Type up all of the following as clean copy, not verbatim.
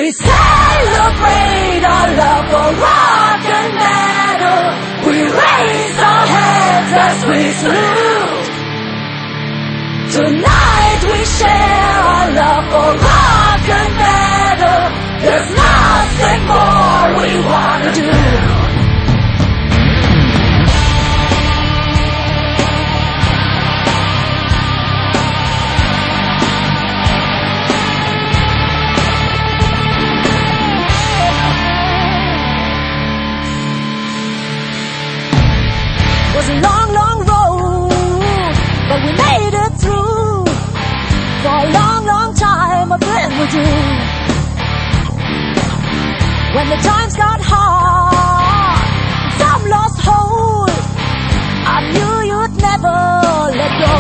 We celebrate our love for rock and metal. We raise our hands as we salute. Tonight we share our love for rock and metal. There's nothing more we wanna do. It was a long, long road, but we made it through. For a long, long time I've been with you. When the times got hard, some lost hold, I knew you'd never let go.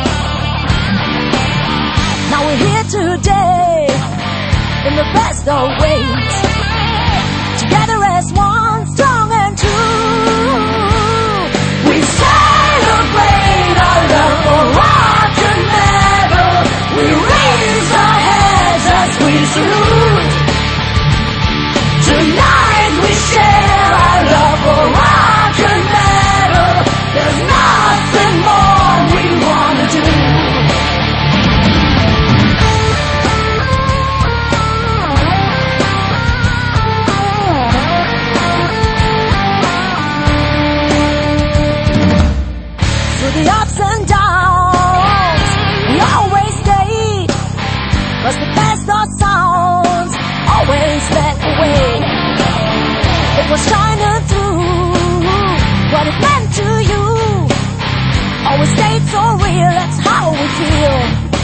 Now we're here today, in the best of ways, together as one, strong and true. We celebrate our love for rock and metal. We raise our heads as we salute. Tonight we share our love for rock and metal. There's nothing more we wanna do. Through the ups and downs, we always stayed, 'cause the best of sounds always led the way. It was shining through what it meant to you. Always stayed so real, that's how we feel.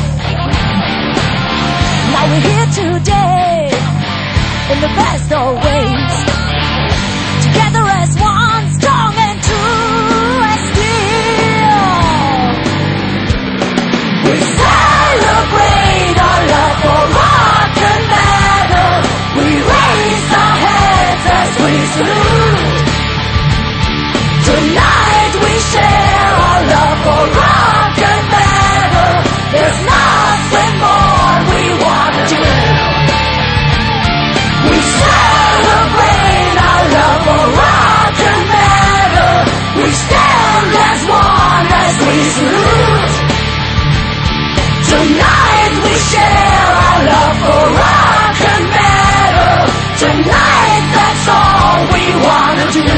Now we're here today, in the best of ways, together as one, strong and true as steel. We celebrate our love for rock and metal. We raise our heads as we salute. Tonight we share our love for rock and metal. There's nothing more we wanna do. We celebrate our love for rock and metal. We stand as one as we salute. Tonight we share our love for rock and metal. Tonight that's all we wanna do.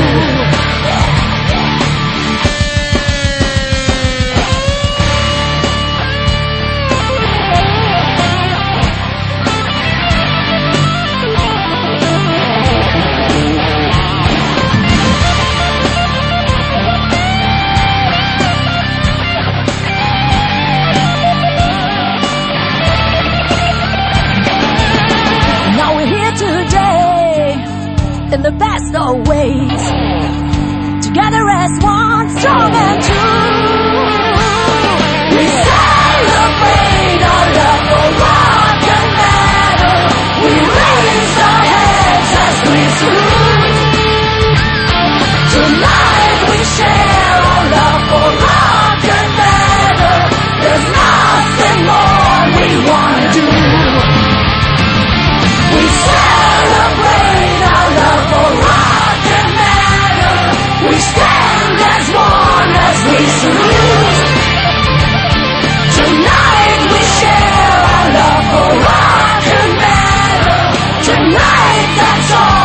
Today, in the best of ways, together as one, strong and true. We celebrate our love for rock and metal. We raise our heads as we salute. Tonight we share our love for rock and metal. There's nothing more we wanna do. We celebrate our love for rock and metal. We stand as one as we salute. Tonight we share our love for rock and metal. Tonight that's all.